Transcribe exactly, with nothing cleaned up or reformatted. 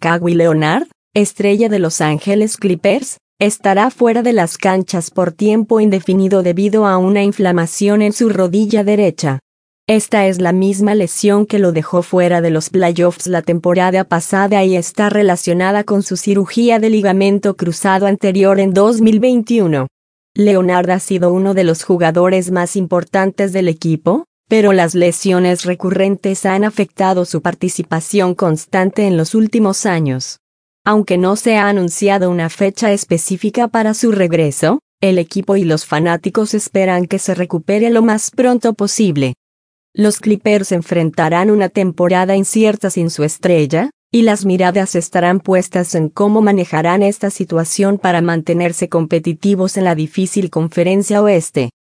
Kawhi Leonard, estrella de Los Ángeles Clippers, estará fuera de las canchas por tiempo indefinido debido a una inflamación en su rodilla derecha. Esta es la misma lesión que lo dejó fuera de los playoffs la temporada pasada y está relacionada con su cirugía de ligamento cruzado anterior en dos mil veintiuno. Leonard ha sido uno de los jugadores más importantes del equipo, pero las lesiones recurrentes han afectado su participación constante en los últimos años. Aunque no se ha anunciado una fecha específica para su regreso, el equipo y los fanáticos esperan que se recupere lo más pronto posible. Los Clippers enfrentarán una temporada incierta sin su estrella, y las miradas estarán puestas en cómo manejarán esta situación para mantenerse competitivos en la difícil Conferencia Oeste.